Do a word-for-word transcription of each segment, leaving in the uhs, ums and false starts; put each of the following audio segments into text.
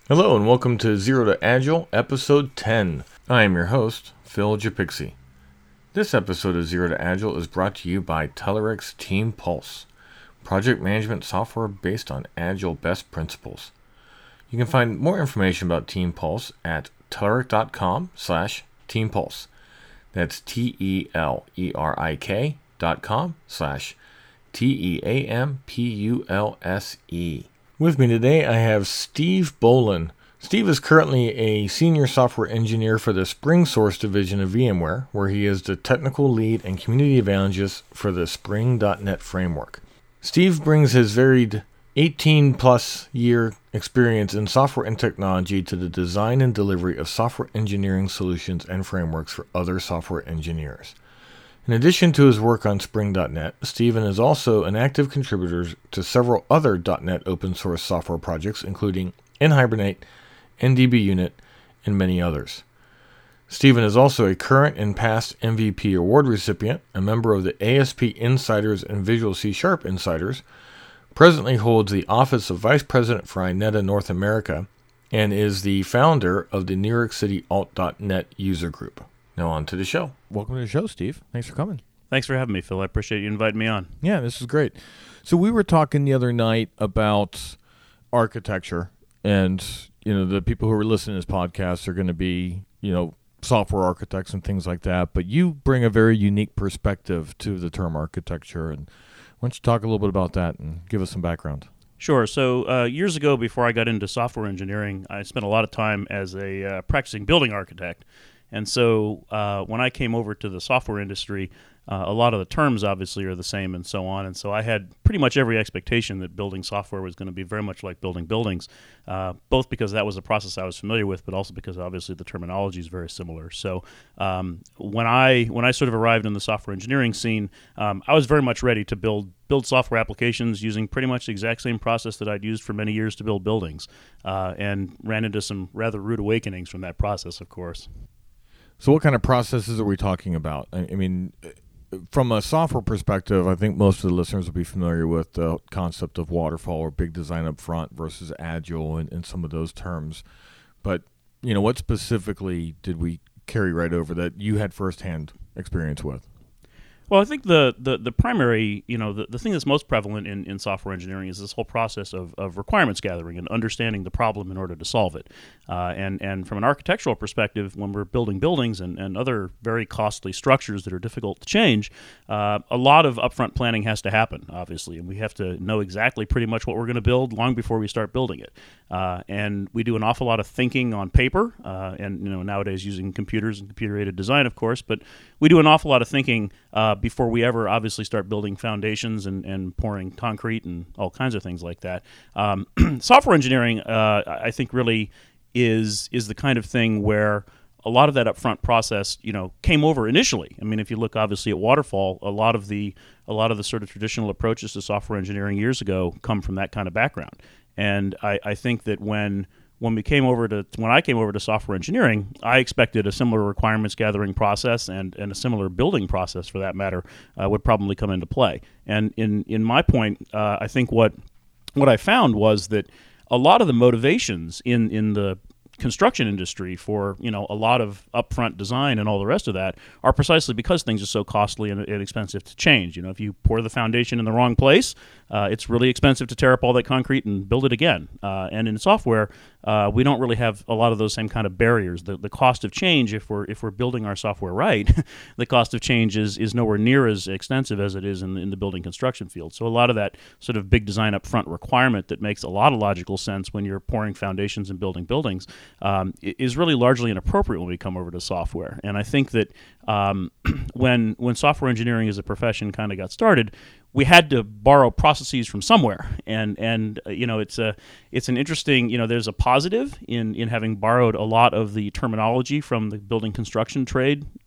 Hello and welcome to Zero to Agile, episode ten. I am your host, Phil Japixi. This episode of Zero to Agile is brought to you by Telerik Team Pulse, project management software based on Agile best principles. You can find more information about Team Pulse at telerik.com slash Team Pulse. That's T-E-L-E-R-I-K dot com slash T-E-A-M-P-U-L-S-E. With me today, I have Steve Boland. Steve is currently a senior software engineer for the SpringSource division of VMware, where he is the technical lead and community evangelist for the Spring dot net framework. Steve brings his varied eighteen plus year experience in software and technology to the design and delivery of software engineering solutions and frameworks for other software engineers. In addition to his work on Spring dot net, Steven is also an active contributor to several other .NET open source software projects, including NHibernate, N D B Unit, and many others. Steven is also a current and past M V P award recipient, a member of the A S P Insiders and Visual C Sharp Insiders, presently holds the office of Vice President for INETA North America, and is the founder of the New York City Alt dot net user group. Now on to the show. Welcome to the show, Steve. Thanks for coming. Thanks for having me, Phil. I appreciate you inviting me on. Yeah, this is great. So we were talking the other night about architecture, and you know the people who are listening to this podcast are going to be you know software architects and things like that. But you bring a very unique perspective to the term architecture, and why don't you talk a little bit about that and give us some background? Sure. So uh, years ago, before I got into software engineering, I spent a lot of time as a uh, practicing building architect. And so uh, when I came over to the software industry, uh, a lot of the terms obviously are the same and so on. And so I had pretty much every expectation that building software was going to be very much like building buildings, uh, both because that was a process I was familiar with, but also because obviously the terminology is very similar. So um, when I when I sort of arrived in the software engineering scene, um, I was very much ready to build build software applications using pretty much the exact same process that I'd used for many years to build buildings, uh, and ran into some rather rude awakenings from that process, of course. So what kind of processes are we talking about? I mean, from a software perspective, I think most of the listeners will be familiar with the concept of waterfall or big design up front versus agile and, and some of those terms. But, you know, what specifically did we carry right over that you had firsthand experience with? Well, I think the, the, the primary, you know, the, the thing that's most prevalent in, in software engineering is this whole process of, of requirements gathering and understanding the problem in order to solve it. Uh, and, and from an architectural perspective, when we're building buildings and, and other very costly structures that are difficult to change, uh, a lot of upfront planning has to happen, obviously. And we have to know exactly pretty much what we're going to build long before we start building it. Uh, and we do an awful lot of thinking on paper, uh, and you know nowadays using computers and computer-aided design, of course, but we do an awful lot of thinking uh, before we ever obviously start building foundations and, and pouring concrete and all kinds of things like that. Um, software engineering, uh, I think, really is is the kind of thing where a lot of that upfront process, you know, came over initially. I mean, if you look obviously at Waterfall, a lot of the a lot of the sort of traditional approaches to software engineering years ago come from that kind of background. And I, I think that when when we came over to when I came over to software engineering, I expected a similar requirements gathering process and, and a similar building process, for that matter, uh, would probably come into play. And in in my point, uh, I think what what I found was that a lot of the motivations in in the construction industry for you know a lot of upfront design and all the rest of that are precisely because things are so costly and, and expensive to change. You know, if you pour the foundation in the wrong place, uh, it's really expensive to tear up all that concrete and build it again. Uh, and in software, uh, we don't really have a lot of those same kind of barriers. The the cost of change, if we're if we're building our software right, the cost of change is is nowhere near as extensive as it is in in the building construction field. So a lot of that sort of big design upfront requirement that makes a lot of logical sense when you're pouring foundations and building buildings Um, is really largely inappropriate when we come over to software. And I think that um, when when software engineering as a profession kind of got started, we had to borrow processes from somewhere. And and uh, you know it's a it's an interesting you know there's a positive in in having borrowed a lot of the terminology from the building construction trade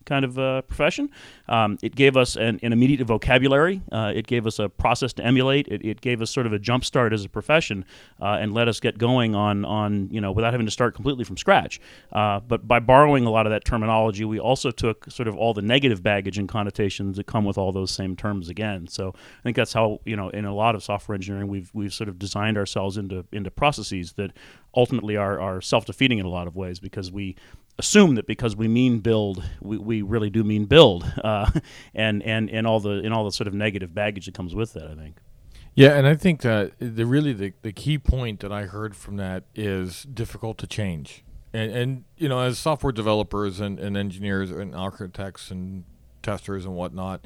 kind of uh, profession. Um, it gave us an, an immediate vocabulary. Uh, it gave us a process to emulate. It, it gave us sort of a jump start as a profession uh, and let us get going on, on, you know, without having to start completely from scratch. Uh, but by borrowing a lot of that terminology, we also took sort of all the negative baggage and connotations that come with all those same terms again. So I think that's how, you know, in a lot of software engineering, we've we've sort of designed ourselves into into processes that ultimately are, are self-defeating in a lot of ways, because we assume that because we mean build, we, we really do mean build, uh, and, and, and all the and all the sort of negative baggage that comes with that, I think. Yeah, and I think that the really the, the key point that I heard from that is difficult to change. And, and you know, as software developers and, and engineers and architects and testers and whatnot,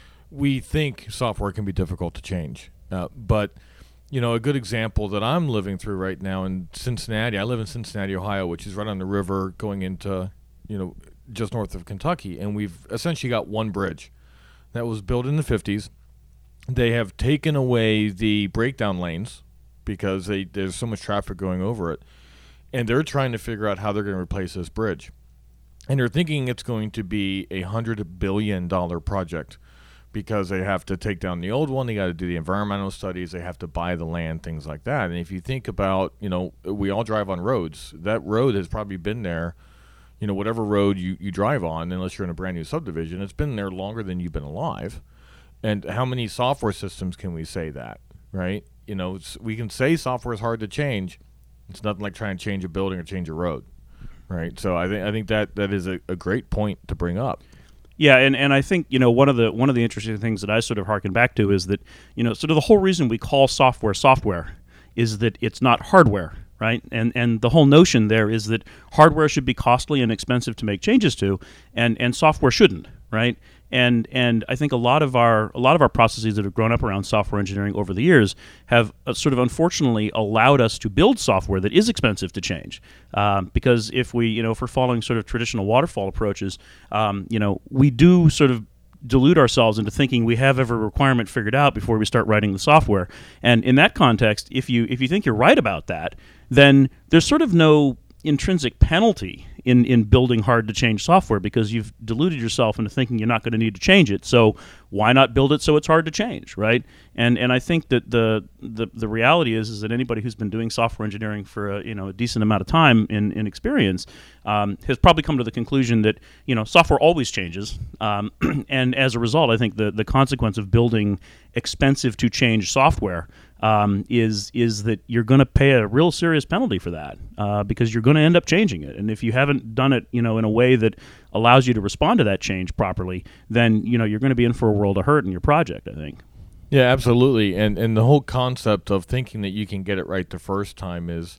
we think software can be difficult to change. Uh, but you know, a good example that I'm living through right now in Cincinnati, I live in Cincinnati, Ohio, which is right on the river going into, you know, just north of Kentucky. And we've essentially got one bridge that was built in the fifties. They have taken away the breakdown lanes because they, there's so much traffic going over it. And they're trying to figure out how they're going to replace this bridge. And they're thinking it's going to be a one hundred billion dollars project, because they have to take down the old one, they got to do the environmental studies, they have to buy the land, things like that. And if you think about, you know, we all drive on roads. That road has probably been there, you know, whatever road you, you drive on, unless you're in a brand new subdivision, it's been there longer than you've been alive. And how many software systems can we say that, right? You know, it's, we can say software is hard to change. It's nothing like trying to change a building or change a road, right? So I think I think that that is a, a great point to bring up. Yeah, and, and I think, you know, one of the one of the interesting things that I sort of harken back to is that, you know, sort of the whole reason we call software software is that it's not hardware, right? And and the whole notion there is that hardware should be costly and expensive to make changes to, and, and software shouldn't, right? And and I think a lot of our a lot of our processes that have grown up around software engineering over the years have uh, sort of unfortunately allowed us to build software that is expensive to change. Um, because if we you know if we're following sort of traditional waterfall approaches, um, you know we do sort of delude ourselves into thinking we have every requirement figured out before we start writing the software. And in that context, if you if you think you're right about that, then there's sort of no intrinsic penalty in, in building hard to change software, because you've deluded yourself into thinking you're not going to need to change it. So why not build it so it's hard to change, right? And and I think that the the, the reality is is that anybody who's been doing software engineering for a, you know a decent amount of time in, in experience um, has probably come to the conclusion that you know software always changes, um, and as a result, I think the the consequence of building expensive to change software um, is is that you're going to pay a real serious penalty for that, uh, because you're going to end up changing it. And if you haven't done it, you know, in a way that allows you to respond to that change properly, then you know you're going to be in for a world of hurt in your project, I think. Yeah, absolutely. And and the whole concept of thinking that you can get it right the first time is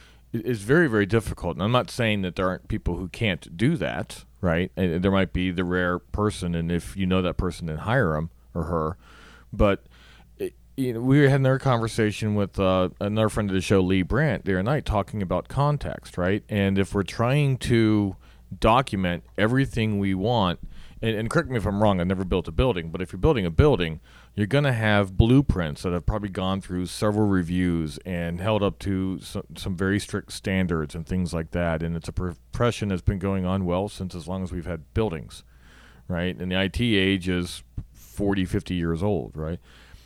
is very, very difficult. And I'm not saying that there aren't people who can't do that, right? And there might be the rare person, and if you know that person, then hire him or her. But it, you know, we had another conversation with uh, another friend of the show, Lee Brandt, the other night, talking about context, right? And if we're trying to document everything we want, and, and correct me if I'm wrong, I've never built a building, but if you're building a building, you're going to have blueprints that have probably gone through several reviews and held up to some, some very strict standards and things like that. And it's a profession that's been going on well since as long as we've had buildings, right? And the I T age is forty, fifty years old, right?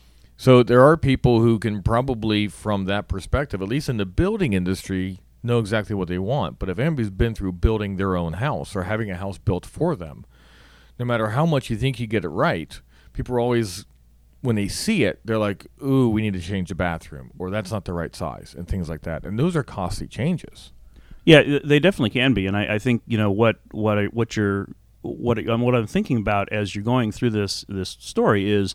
So there are people who can probably, from that perspective, at least in the building industry, know exactly what they want. But if anybody's been through building their own house or having a house built for them, no matter how much you think you get it right, people are always, when they see it, they're like, ooh, we need to change the bathroom, or that's not the right size, and things like that. And those are costly changes. Yeah, they definitely can be. And I, I think, you know, what what I, what you're what I, what I'm thinking about as you're going through this this story is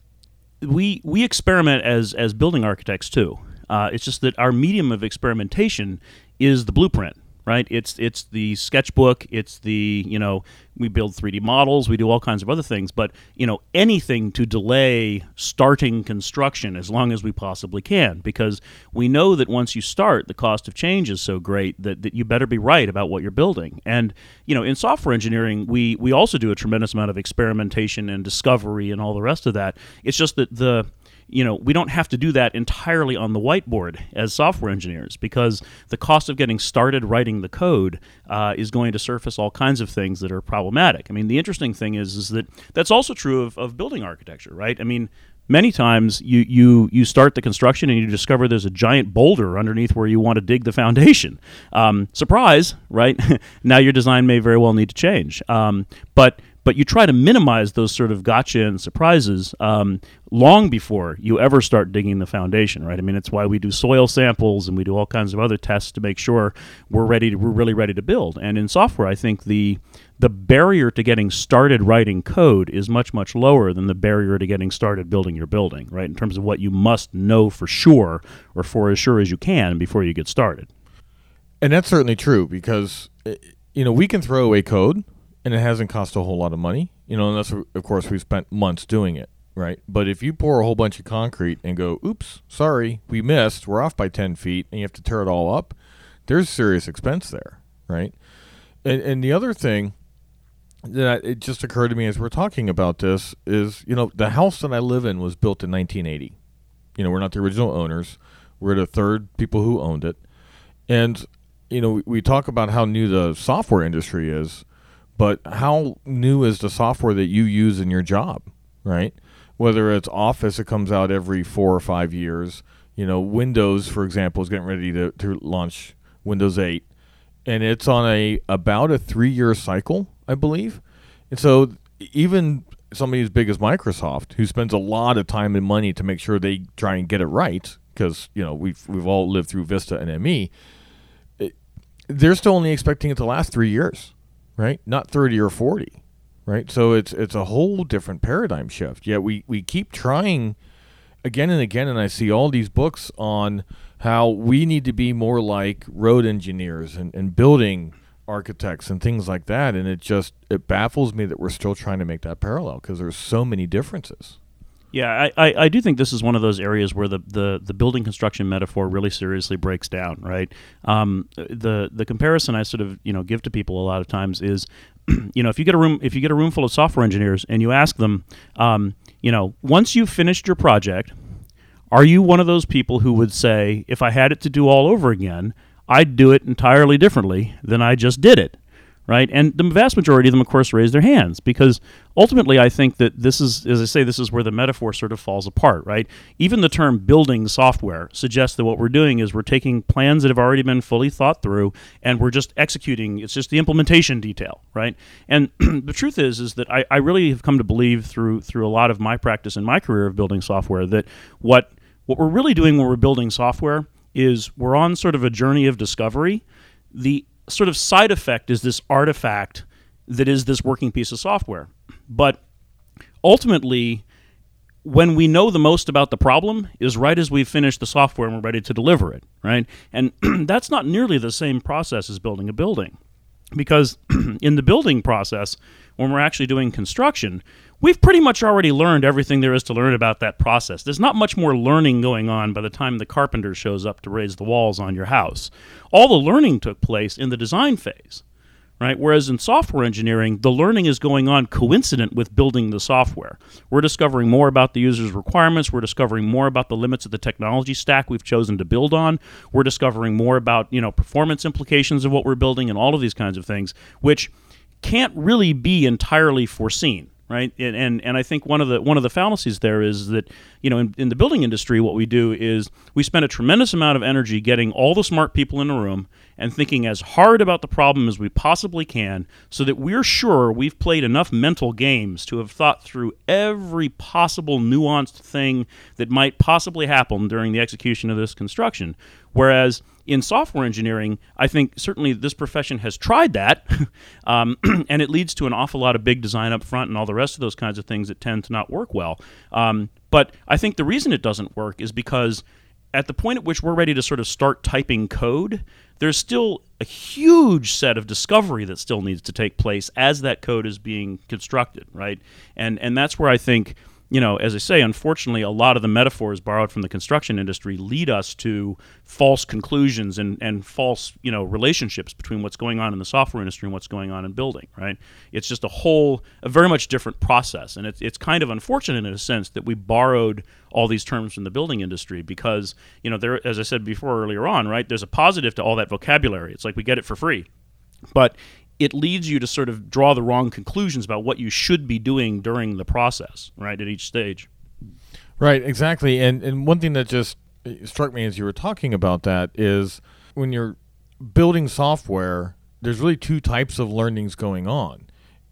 we we experiment as as building architects too. Uh, it's just that our medium of experimentation is the blueprint, right? It's it's the sketchbook. It's the, you know, we build three D models. We do all kinds of other things. But, you know, anything to delay starting construction as long as we possibly can, because we know that once you start, the cost of change is so great that, that you better be right about what you're building. And, you know, in software engineering, we, we also do a tremendous amount of experimentation and discovery and all the rest of that. It's just that the... you know, we don't have to do that entirely on the whiteboard as software engineers, because the cost of getting started writing the code uh, is going to surface all kinds of things that are problematic. I mean, the interesting thing is, is that that's also true of, of building architecture, right? I mean, many times you, you you start the construction and you discover there's a giant boulder underneath where you want to dig the foundation. Um, surprise, right? Now your design may very well need to change. Um, but but you try to minimize those sort of gotcha and surprises um, long before you ever start digging the foundation, right? I mean, it's why we do soil samples and we do all kinds of other tests to make sure we're ready to, we're really ready to build. And in software, I think the the barrier to getting started writing code is much, much lower than the barrier to getting started building your building, right? In terms of what you must know for sure, or for as sure as you can before you get started. And that's certainly true, because, you know, we can throw away code and it hasn't cost a whole lot of money, you know, unless, of course, we've spent months doing it, right? But if you pour a whole bunch of concrete and go, oops, sorry, we missed, we're off by ten feet, and you have to tear it all up, there's serious expense there, right? And, and the other thing that it just occurred to me as we're talking about this is, you know, the house that I live in was built in nineteen eighty. You know, we're not the original owners. We're the third people who owned it. And, you know, we, we talk about how new the software industry is, but how new is the software that you use in your job, right? Whether it's Office that comes out every four or five years, you know, Windows, for example, is getting ready to, to launch Windows eight. And it's on a about a three-year cycle, I believe. And so even somebody as big as Microsoft, who spends a lot of time and money to make sure they try and get it right, because, you know, we've we've all lived through Vista and M E, it, they're still only expecting it to last three years, right? Not thirty or forty, right? So it's it's a whole different paradigm shift. Yet we, we keep trying again and again, and I see all these books on how we need to be more like road engineers and, and building architects and things like that, and it just it baffles me that we're still trying to make that parallel, because there's so many differences. Yeah, I, I, I do think this is one of those areas where the, the, the building construction metaphor really seriously breaks down, right? Um, the the comparison I sort of you know give to people a lot of times is, you know, if you get a room if you get a room full of software engineers and you ask them, um, you know, once you've finished your project, are you one of those people who would say, if I had it to do all over again, I'd do it entirely differently than I just did it, right? And the vast majority of them, of course, raise their hands, because ultimately I think that this is, as I say, this is where the metaphor sort of falls apart, right? Even the term building software suggests that what we're doing is we're taking plans that have already been fully thought through and we're just executing. It's just the implementation detail, right? And the truth is, is that I, I really have come to believe through through a lot of my practice in my career of building software that what what we're really doing when we're building software is we're on sort of a journey of discovery. The sort of side effect is this artifact that is this working piece of software. But ultimately, when we know the most about the problem is right as we've finished the software and we're ready to deliver it, right? And that's not nearly the same process as building a building. Because in the building process, when we're actually doing construction, we've pretty much already learned everything there is to learn about that process. There's not much more learning going on by the time the carpenter shows up to raise the walls on your house. All the learning took place in the design phase, right? Whereas in software engineering, the learning is going on coincident with building the software. We're discovering more about the user's requirements. We're discovering more about the limits of the technology stack we've chosen to build on. We're discovering more about, you know, performance implications of what we're building and all of these kinds of things, which can't really be entirely foreseen. Right, and, and and I think one of the one of the fallacies there is that, you know, in, in the building industry, what we do is we spend a tremendous amount of energy getting all the smart people in a room and thinking as hard about the problem as we possibly can, so that we're sure we've played enough mental games to have thought through every possible nuanced thing that might possibly happen during the execution of this construction. Whereas in software engineering, I think certainly this profession has tried that, um, and it leads to an awful lot of big design up front and all the rest of those kinds of things that tend to not work well. Um, but I think the reason it doesn't work is because at the point at which we're ready to sort of start typing code, there's still a huge set of discovery that still needs to take place as that code is being constructed, right? And and that's where I think you know, as I say, unfortunately, a lot of the metaphors borrowed from the construction industry lead us to false conclusions and, and false, you know, relationships between what's going on in the software industry and what's going on in building, right? It's just a whole, a very much different process. And it's, it's kind of unfortunate in a sense that we borrowed all these terms from the building industry because, you know, there, as I said before earlier on, right, there's a positive to all that vocabulary. It's like we get it for free. But it leads you to sort of draw the wrong conclusions about what you should be doing during the process, right, at each stage. Right, exactly. And and one thing that just struck me as you were talking about that is when you're building software, there's really two types of learnings going on.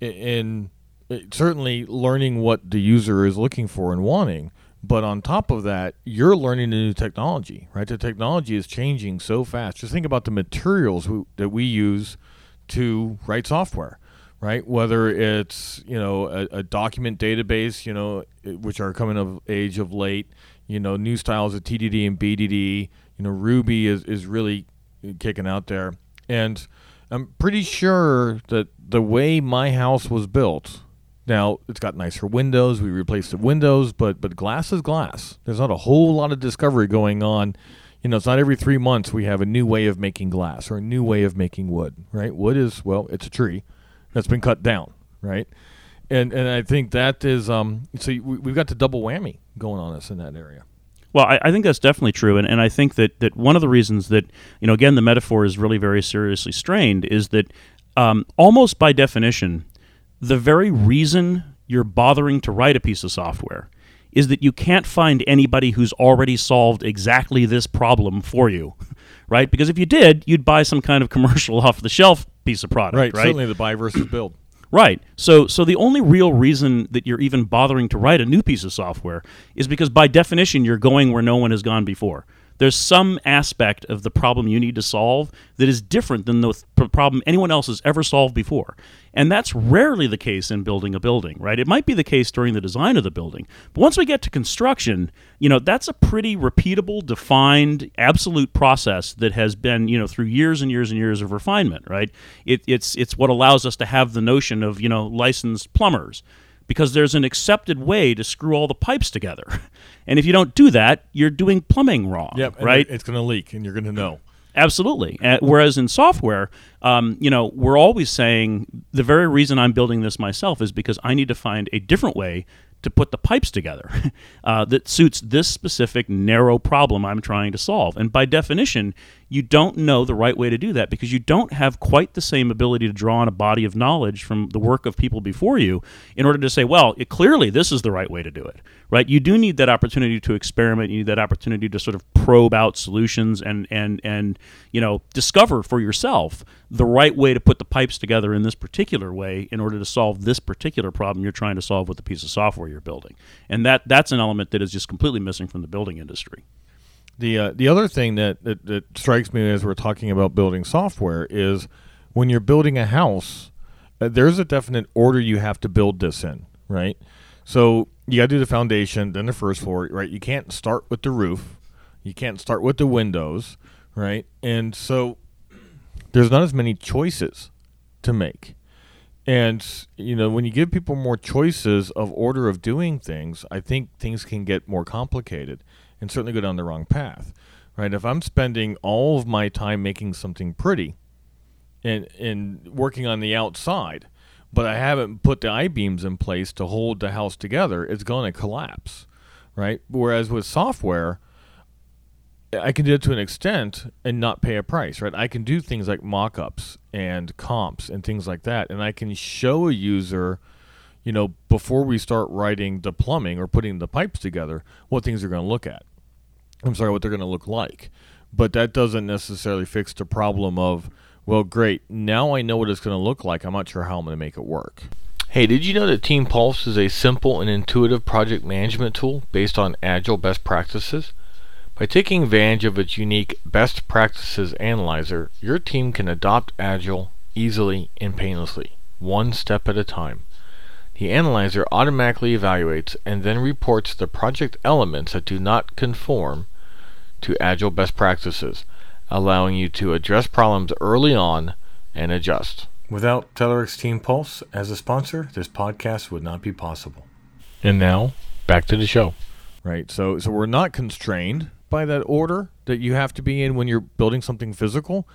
In, in certainly learning what the user is looking for and wanting, but on top of that, you're learning the new technology, right? The technology is changing so fast. Just think about the materials we, that we use to write software, right? Whether it's, you know, a, a document database, you know, which are coming of age of late, you know, new styles of T D D and B D D, you know, Ruby is, is really kicking out there. And I'm pretty sure that the way my house was built, now it's got nicer windows, we replaced the windows, but but glass is glass. There's not a whole lot of discovery going on. You know, it's not every three months we have a new way of making glass or a new way of making wood, right? Wood is, well, it's a tree that's been cut down, right? And and I think that is, um, so we, we've got the double whammy going on us in that area. Well, I, I think that's definitely true, and, and I think that, that one of the reasons that, you know, again, the metaphor is really very seriously strained is that um, almost by definition, the very reason you're bothering to write a piece of software is that you can't find anybody who's already solved exactly this problem for you, right? Because if you did, you'd buy some kind of commercial off-the-shelf piece of product, right? Right, certainly the buy versus build. Right. So so the only real reason that you're even bothering to write a new piece of software is because by definition you're going where no one has gone before. There's some aspect of the problem you need to solve that is different than the th- problem anyone else has ever solved before. And that's rarely the case in building a building, right? It might be the case during the design of the building. But once we get to construction, you know, that's a pretty repeatable, defined, absolute process that has been, you know, through years and years and years of refinement, right? It, it's it's what allows us to have the notion of, you know, licensed plumbers, because there's an accepted way to screw all the pipes together. And if you don't do that, you're doing plumbing wrong, yep, right? It's going to leak, and you're going to know. Absolutely. Uh, whereas in software, um, you know, we're always saying the very reason I'm building this myself is because I need to find a different way to put the pipes together uh, that suits this specific narrow problem I'm trying to solve. And by definition, you don't know the right way to do that because you don't have quite the same ability to draw on a body of knowledge from the work of people before you in order to say, well, it, clearly this is the right way to do it, right? You do need that opportunity to experiment. You need that opportunity to sort of probe out solutions and, and, and you know, discover for yourself the right way to put the pipes together in this particular way in order to solve this particular problem you're trying to solve with the piece of software you're building. And that that's an element that is just completely missing from the building industry. The uh, the other thing that, that, that strikes me as we're talking about building software is when you're building a house, uh, there's a definite order you have to build this in, right? So you got to do the foundation, then the first floor, right? You can't start with the roof. You can't start with the windows, right? And so there's not as many choices to make. And, you know, when you give people more choices of order of doing things, I think things can get more complicated and certainly go down the wrong path, right? If I'm spending all of my time making something pretty and, and working on the outside, but I haven't put the I-beams in place to hold the house together, it's going to collapse, right? Whereas with software, I can do it to an extent and not pay a price, right? I can do things like mock-ups and comps and things like that, and I can show a user, you know, before we start writing the plumbing or putting the pipes together, what things are going to look at. I'm sorry, what they're going to look like. But that doesn't necessarily fix the problem of, well, great, now I know what it's going to look like. I'm not sure how I'm going to make it work. Hey, did you know that Team Pulse is a simple and intuitive project management tool based on Agile best practices? By taking advantage of its unique Best Practices Analyzer, your team can adopt Agile easily and painlessly, one step at a time. The analyzer automatically evaluates and then reports the project elements that do not conform to Agile best practices, allowing you to address problems early on and adjust. Without Telerix Team Pulse as a sponsor, this podcast would not be possible. And now, back to the show. Right. So so we're not constrained by that order that you have to be in when you're building something physical,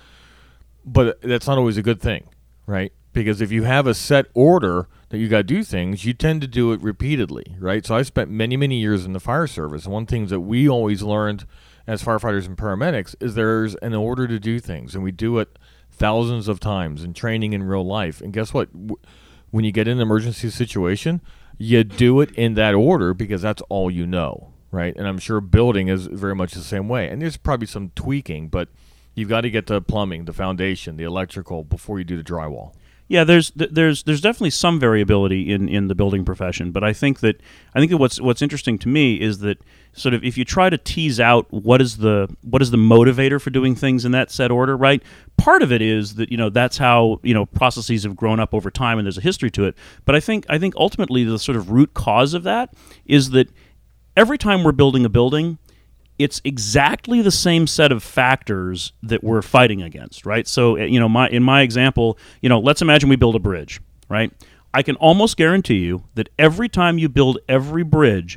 but that's not always a good thing, right? Because if you have a set order that you got to do things, you tend to do it repeatedly, right? So I spent many, many years in the fire service. One thing that we always learned as firefighters and paramedics is there's an order to do things, and we do it thousands of times in training in real life. And guess what? When you get in an emergency situation, you do it in that order because that's all you know, right? And I'm sure building is very much the same way. And there's probably some tweaking, but you've got to get the plumbing, the foundation, the electrical before you do the drywall. Yeah, there's there's there's definitely some variability in, in the building profession, but I think that I think that what's what's interesting to me is that sort of if you try to tease out what is the what is the motivator for doing things in that set order, right? Part of it is that you know that's how you know processes have grown up over time and there's a history to it. But I think I think ultimately the sort of root cause of that is that every time we're building a building, it's exactly the same set of factors that we're fighting against, right? So, you know, my in my example, you know, let's imagine we build a bridge, right? I can almost guarantee you that every time you build every bridge,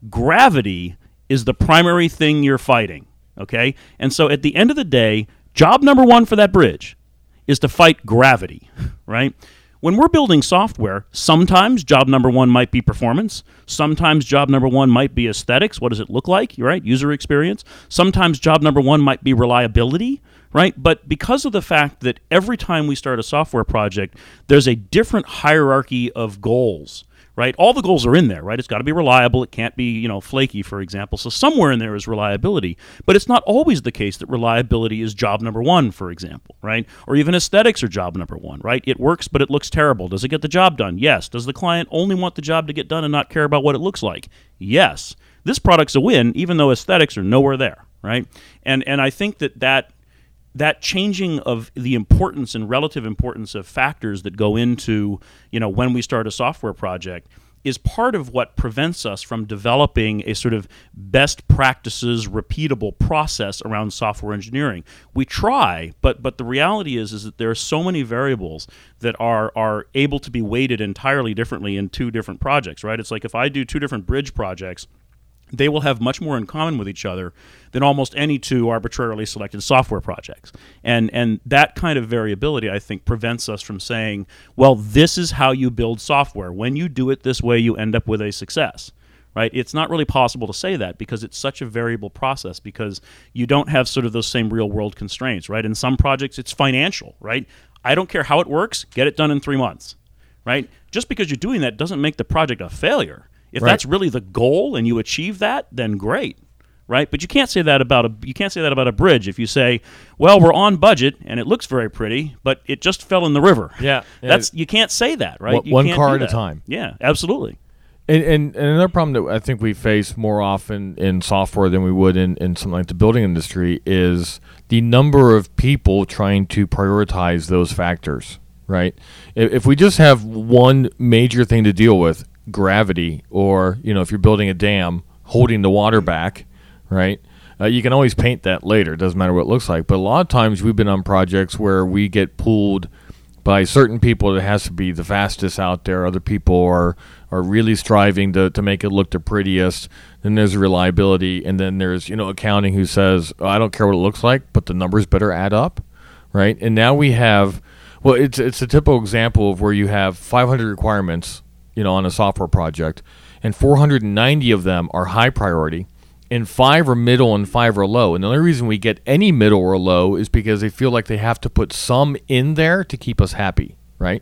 gravity is the primary thing you're fighting, okay? And so at the end of the day, job number one for that bridge is to fight gravity, right? When we're building software, sometimes job number one might be performance. Sometimes job number one might be aesthetics. What does it look like, right? User experience. Sometimes job number one might be reliability, right? But because of the fact that every time we start a software project, there's a different hierarchy of goals, right? All the goals are in there, right? It's got to be reliable. It can't be, you know, flaky, for example. So somewhere in there is reliability. But it's not always the case that reliability is job number one, for example, right? Or even aesthetics are job number one, right? It works, but it looks terrible. Does it get the job done? Yes. Does the client only want the job to get done and not care about what it looks like? Yes. This product's a win, even though aesthetics are nowhere there, right? And and I think that that that changing of the importance and relative importance of factors that go into, you know, when we start a software project is part of what prevents us from developing a sort of best practices, repeatable process around software engineering. We try, but but the reality is is that there are so many variables that are are able to be weighted entirely differently in two different projects, right? It's like if I do two different bridge projects, they will have much more in common with each other than almost any two arbitrarily selected software projects. And and that kind of variability, I think, prevents us from saying, well, this is how you build software. When you do it this way, you end up with a success, right? It's not really possible to say that because it's such a variable process because you don't have sort of those same real-world constraints, right? In some projects, it's financial, right? I don't care how it works, get it done in three months, right? Just because you're doing that doesn't make the project a failure. If right. that's really the goal and you achieve that, then great, right? But you can't say that about a you can't say that about a bridge. If you say, "Well, we're on budget and it looks very pretty, but it just fell in the river," yeah, yeah. that's you can't say that, right? One, you one can't car do at a time. Yeah, absolutely. And, and, and another problem that I think we face more often in software than we would in, in something like the building industry is the number of people trying to prioritize those factors, right? If, if we just have one major thing to deal with, gravity, or you know if you're building a dam holding the water back, right, uh, you can always paint that later, it doesn't matter what it looks like. But a lot of times we've been on projects where we get pulled by certain people that has to be the fastest out there. Other people are are really striving to, to make it look the prettiest. Then there's reliability, and then there's you know accounting who says, oh, I don't care what it looks like, but the numbers better add up, right? And now we have, well, it's it's a typical example of where you have five hundred requirements you know, on a software project, and four hundred ninety of them are high priority, and five are middle and five are low. And the only reason we get any middle or low is because they feel like they have to put some in there to keep us happy, right?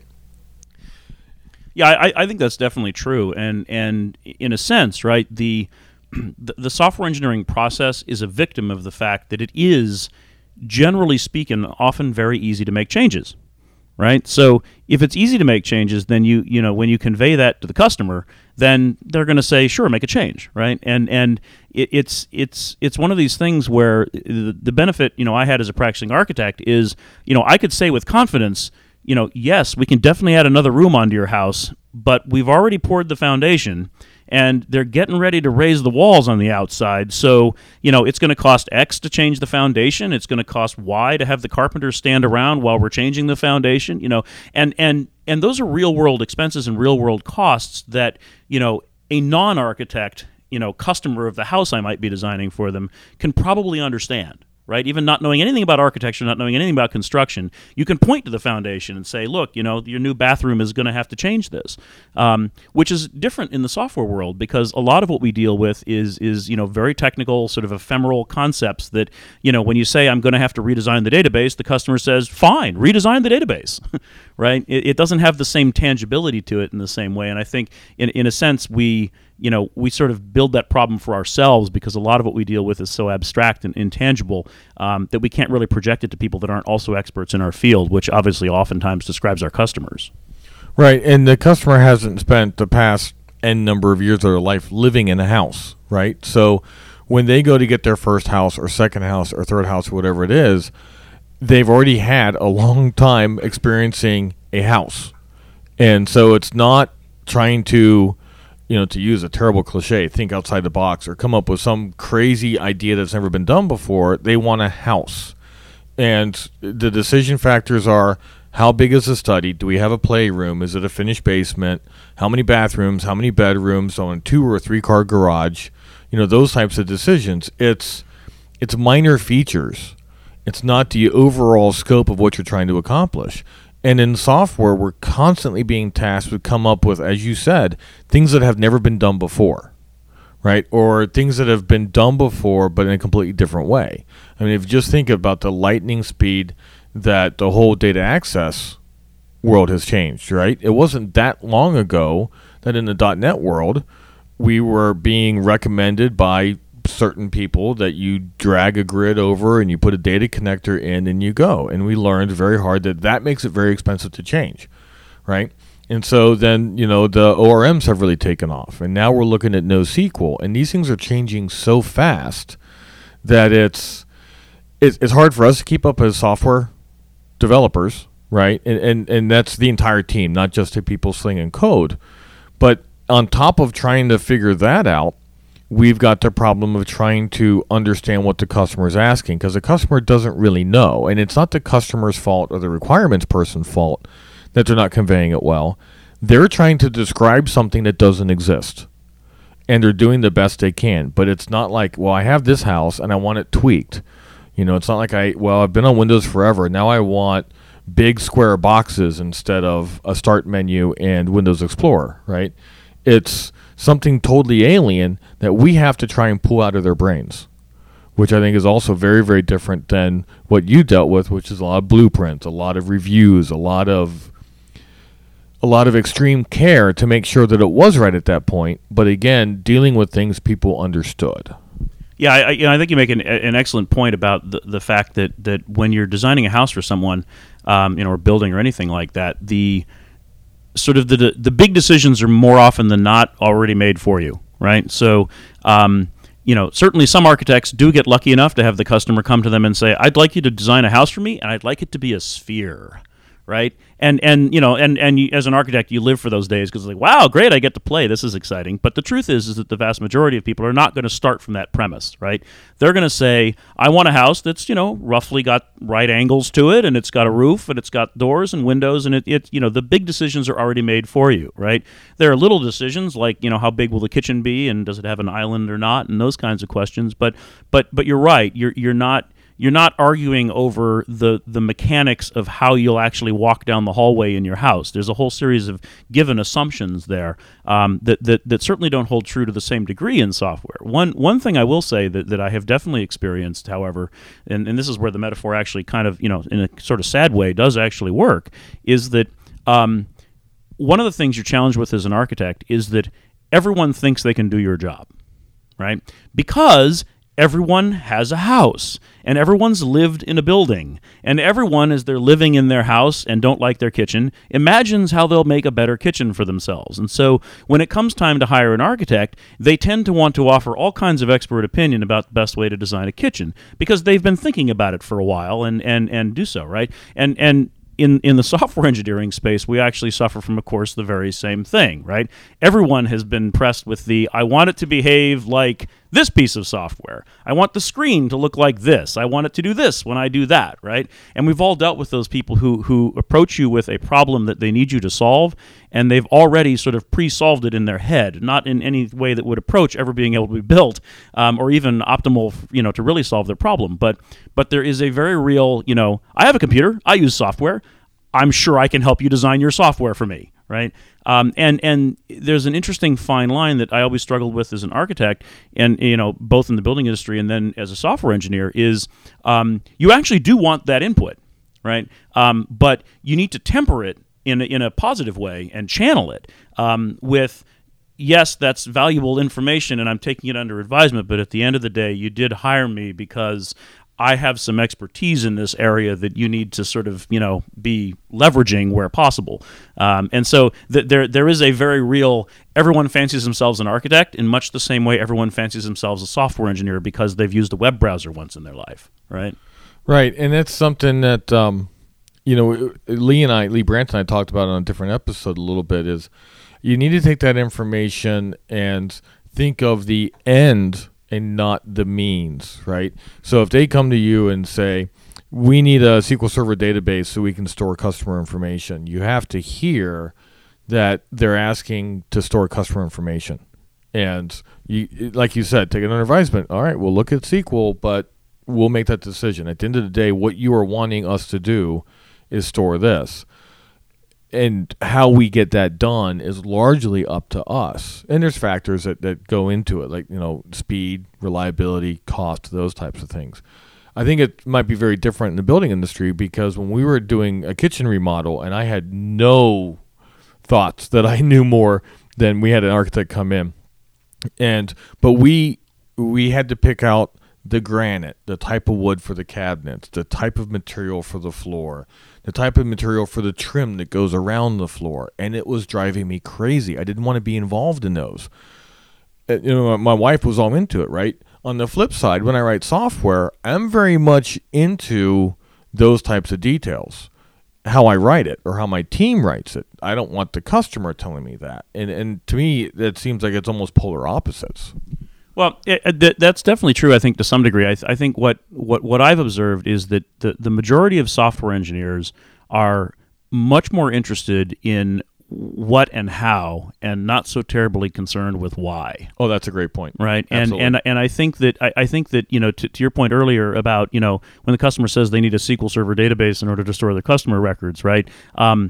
Yeah, I, I think that's definitely true. And and in a sense, right, the, the the software engineering process is a victim of the fact that it is, generally speaking, often very easy to make changes. Right, so if it's easy to make changes, then you you know when you convey that to the customer, then they're going to say, sure, make a change, right? And and it, it's it's it's one of these things where the, the benefit you know I had as a practicing architect is you know I could say with confidence, you know, yes, we can definitely add another room onto your house, but we've already poured the foundation, and they're getting ready to raise the walls on the outside. So, you know, it's going to cost X to change the foundation. It's going to cost Y to have the carpenters stand around while we're changing the foundation, you know. And and and those are real-world expenses and real-world costs that, you know, a non-architect, you know, customer of the house I might be designing for them can probably understand. Right, even not knowing anything about architecture, not knowing anything about construction, you can point to the foundation and say, "Look, you know, your new bathroom is going to have to change this," um, which is different in the software world because a lot of what we deal with is is you know very technical, sort of ephemeral concepts that you know when you say, "I'm going to have to redesign the database," the customer says, "Fine, redesign the database." Right? It, it doesn't have the same tangibility to it in the same way, and I think in in a sense we. You know, we sort of build that problem for ourselves because a lot of what we deal with is so abstract and intangible um, that we can't really project it to people that aren't also experts in our field, which obviously oftentimes describes our customers. Right, and the customer hasn't spent the past N number of years of their life living in a house, right? So when they go to get their first house or second house or third house or whatever it is, they've already had a long time experiencing a house. And so it's not trying to... you know, to use a terrible cliche, think outside the box or come up with some crazy idea that's never been done before. They want a house. And the decision factors are, how big is the study? Do we have a playroom? Is it a finished basement? How many bathrooms? How many bedrooms? On a two or three car garage? You know, those types of decisions. It's it's minor features. It's not the overall scope of what you're trying to accomplish. And in software, we're constantly being tasked with come up with, as you said, things that have never been done before, right? Or things that have been done before, but in a completely different way. I mean, if you just think about the lightning speed that the whole data access world has changed, right? It wasn't that long ago that in the .dot net world, we were being recommended by certain people that you drag a grid over and you put a data connector in and you go. And we learned very hard that that makes it very expensive to change, right? And so then, you know, the O R Ms have really taken off. And now we're looking at NoSQL. And these things are changing so fast that it's it's, it's hard for us to keep up as software developers, right? And, and, and that's the entire team, not just the people slinging code. But on top of trying to figure that out, we've got the problem of trying to understand what the customer is asking because the customer doesn't really know. And it's not the customer's fault or the requirements person's fault that they're not conveying it well. They're trying to describe something that doesn't exist. And they're doing the best they can. But it's not like, well, I have this house and I want it tweaked. You know, it's not like, I well, I've been on Windows forever. Now I want big square boxes instead of a start menu and Windows Explorer, right? It's something totally alien that we have to try and pull out of their brains, which I think is also very, very different than what you dealt with, which is a lot of blueprints, a lot of reviews, a lot of a lot of extreme care to make sure that it was right at that point. But again, dealing with things people understood. Yeah, I, you know, I think you make an, an excellent point about the, the fact that, that when you're designing a house for someone, um, you know, or building or anything like that, the sort of the the big decisions are more often than not already made for you, right? So, um, you know, certainly some architects do get lucky enough to have the customer come to them and say, "I'd like you to design a house for me, and I'd like it to be a sphere," right? And and you know, and and you, as an architect, you live for those days because it's like, wow, great, I get to play. This is exciting. But the truth is, is that the vast majority of people are not going to start from that premise, right? They're going to say, I want a house that's, you know, roughly got right angles to it, and it's got a roof, and it's got doors and windows, and it, it you know, the big decisions are already made for you, right? There are little decisions like, you know, how big will the kitchen be, and does it have an island or not, and those kinds of questions. But but but you're right. You're you're not. You're not arguing over the, the mechanics of how you'll actually walk down the hallway in your house. There's a whole series of given assumptions there um, that, that that certainly don't hold true to the same degree in software. One one thing I will say that, that I have definitely experienced, however, and, and this is where the metaphor actually kind of, you know, in a sort of sad way does actually work, is that um, one of the things you're challenged with as an architect is that everyone thinks they can do your job, right? Because everyone has a house, and everyone's lived in a building, and everyone, as they're living in their house and don't like their kitchen, imagines how they'll make a better kitchen for themselves. And so when it comes time to hire an architect, they tend to want to offer all kinds of expert opinion about the best way to design a kitchen because they've been thinking about it for a while and and, and do so, right? And and In, in the software engineering space, we actually suffer from, of course, the very same thing, right? Everyone has been pressed with the, I want it to behave like this piece of software. I want the screen to look like this. I want it to do this when I do that, right? And we've all dealt with those people who who approach you with a problem that they need you to solve, and they've already sort of pre-solved it in their head, not in any way that would approach ever being able to be built, um, or even optimal, you know, to really solve their problem. But but there is a very real, you know, I have a computer, I use software, I'm sure I can help you design your software for me, right? Um, and and there's an interesting fine line that I always struggled with as an architect, and you know, both in the building industry and then as a software engineer, is um, you actually do want that input, right? Um, but you need to temper it in a, in a positive way and channel it um, with, yes, that's valuable information, and I'm taking it under advisement. But at the end of the day, you did hire me because I have some expertise in this area that you need to sort of, you know, be leveraging where possible. Um, and so th- there there is a very real, everyone fancies themselves an architect in much the same way everyone fancies themselves a software engineer because they've used a web browser once in their life, right? Right, and that's something that, um, you know, Lee and I, Lee Brandt and I talked about on a different episode a little bit, is you need to take that information and think of the end and not the means, right? So if they come to you and say, we need a S Q L Server database so we can store customer information, you have to hear that they're asking to store customer information. And you, like you said, take it under advisement. All right, we'll look at S Q L, but we'll make that decision. At the end of the day, what you are wanting us to do is store this. And how we get that done is largely up to us. And there's factors that, that go into it, like, you know, speed, reliability, cost, those types of things. I think it might be very different in the building industry because when we were doing a kitchen remodel and I had no thoughts that I knew more than we had an architect come in. And but we we had to pick out the granite, the type of wood for the cabinets, the type of material for the floor, the type of material for the trim that goes around the floor. And it was driving me crazy. I didn't want to be involved in those. Uh, you know, my wife was all into it, right? On the flip side, when I write software, I'm very much into those types of details, how I write it or how my team writes it. I don't want the customer telling me that. And and to me, that seems like it's almost polar opposites. Well, it, it, th- that's definitely true, I think, to some degree. I, th- I think what, what, what I've observed is that the, the majority of software engineers are much more interested in what and how and not so terribly concerned with why. Oh, that's a great point. Right. Absolutely. And and and I think that I, I think that, you know, to, to your point earlier about, you know, when the customer says they need a S Q L Server database in order to store their customer records, right? Um,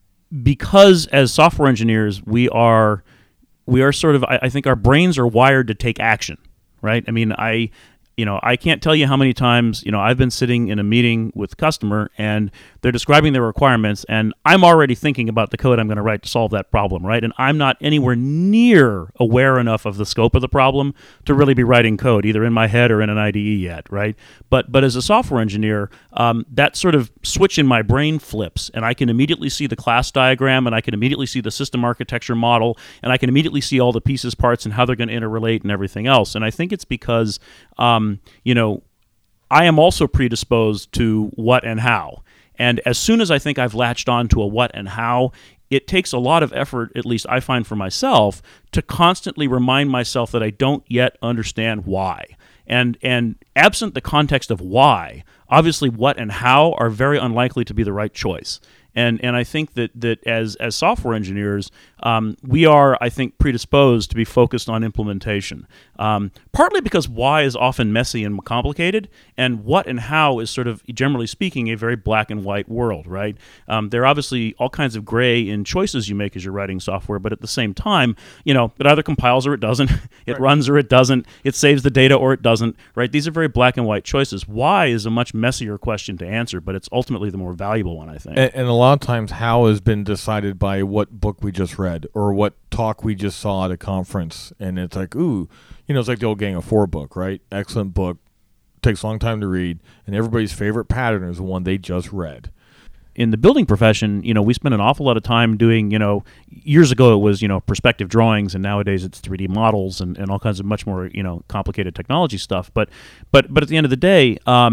because as software engineers, we are we are sort of, I, I think our brains are wired to take action, right? I mean, I, you know, I can't tell you how many times, you know, I've been sitting in a meeting with a customer and they're describing their requirements and I'm already thinking about the code I'm going to write to solve that problem, right? And I'm not anywhere near aware enough of the scope of the problem to really be writing code, either in my head or in an I D E yet, right? But but as a software engineer, um, that sort of switch in my brain flips and I can immediately see the class diagram and I can immediately see the system architecture model and I can immediately see all the pieces, parts, and how they're going to interrelate and everything else. And I think it's because, um, you know, I am also predisposed to what and how. And as soon as I think I've latched on to a what and how, it takes a lot of effort, at least I find for myself, to constantly remind myself that I don't yet understand why. And and absent the context of why, obviously what and how are very unlikely to be the right choice. And and I think that that as as software engineers, um, we are, I think, predisposed to be focused on implementation. Um, partly because why is often messy and complicated, and what and how is sort of, generally speaking, a very black and white world, right? Um, there are obviously all kinds of gray in choices you make as you're writing software, but at the same time, you know, it either compiles or it doesn't. It right. runs or it doesn't. It saves the data or it doesn't, right? These are very black and white choices. Why is a much messier question to answer, but it's ultimately the more valuable one, I think. And, and a lot of times how has been decided by what book we just read or what talk we just saw at a conference. And it's like, ooh, you know, it's like the old Gang of Four book, right? Excellent book, takes a long time to read, and everybody's favorite pattern is the one they just read. In the building profession, you know, we spend an awful lot of time doing, you know, years ago it was, you know, perspective drawings, and nowadays it's three D models and, and all kinds of much more, you know, complicated technology stuff. But but but at the end of the day, um,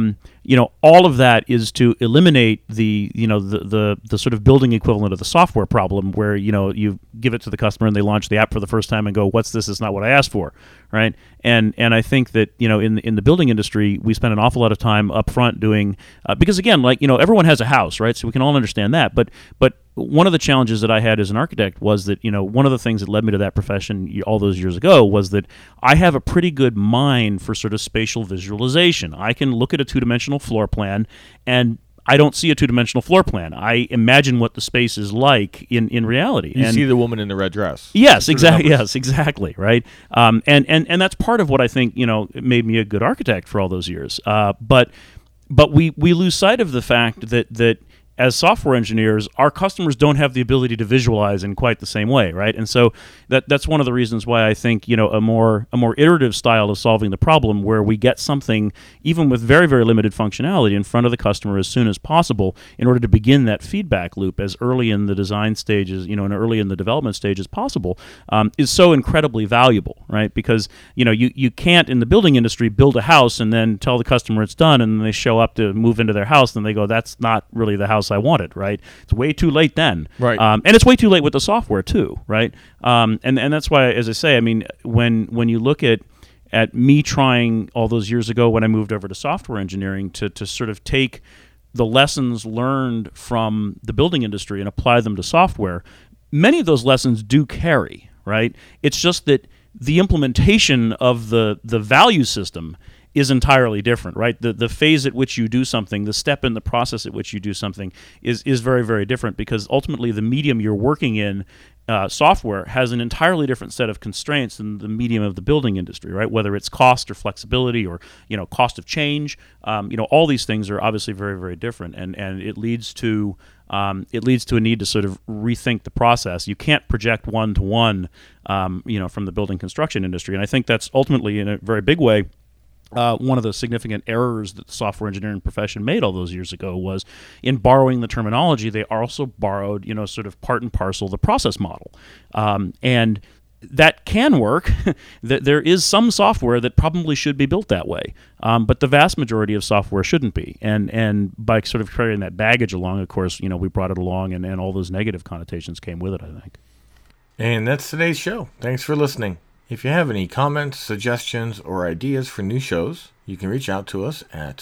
you know, all of that is to eliminate the, you know, the, the the sort of building equivalent of the software problem, where, you know, you give it to the customer and they launch the app for the first time and go, "What's this? It's not what I asked for," right? And and I think that, you know, in the, in the building industry, we spend an awful lot of time up front doing uh, because again, like, you know, everyone has a house, right? So we can all understand that, but but. One of the challenges that I had as an architect was that, you know, one of the things that led me to that profession all those years ago was that I have a pretty good mind for sort of spatial visualization. I can look at a two-dimensional floor plan, and I don't see a two-dimensional floor plan. I imagine what the space is like in, in reality. You and see the woman in the red dress. Yes, exactly. Yes, exactly. Right. Um, and, and, and that's part of what I think, you know, made me a good architect for all those years. Uh, but but we, we lose sight of the fact that that as software engineers, our customers don't have the ability to visualize in quite the same way, right? And so that that's one of the reasons why I think, you know, a more a more iterative style of solving the problem, where we get something even with very very limited functionality in front of the customer as soon as possible, in order to begin that feedback loop as early in the design stages, you know, and early in the development stage as possible, um, is so incredibly valuable, right? Because, you know, you you can't in the building industry build a house and then tell the customer it's done, and then they show up to move into their house and they go, "That's not really the house I wanted," right? It's way too late then, right? Um, and it's way too late with the software too, right? Um, and and that's why, as I say, I mean, when when you look at at me trying all those years ago when I moved over to software engineering to to sort of take the lessons learned from the building industry and apply them to software, many of those lessons do carry, right? It's just that the implementation of the the value system is entirely different, right? The the phase at which you do something, the step in the process at which you do something is is very, very different, because ultimately the medium you're working in, uh, software, has an entirely different set of constraints than the medium of the building industry, right? Whether it's cost or flexibility or, you know, cost of change, um, you know, all these things are obviously very, very different, and and it leads to um, it leads to a need to sort of rethink the process. You can't project one to one, um, you know, from the building construction industry, and I think that's ultimately, in a very big way, Uh, one of the significant errors that the software engineering profession made all those years ago was in borrowing the terminology. They also borrowed, you know, sort of part and parcel the process model, um, and that can work. That there is some software that probably should be built that way, um, but the vast majority of software shouldn't be. And and by sort of carrying that baggage along, of course, you know, we brought it along, and, and all those negative connotations came with it, I think. And that's today's show. Thanks for listening. If you have any comments, suggestions, or ideas for new shows, you can reach out to us at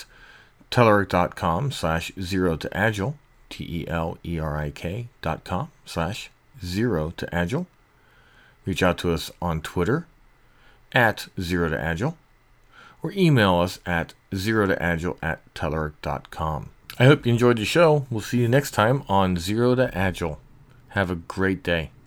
telerik.com slash zero to agile, T E L E R I K dot com slash zero to agile. Reach out to us on Twitter at zero to agile, or email us at zero to agile at telerik dot com. I hope you enjoyed the show. We'll see you next time on Zero to Agile. Have a great day.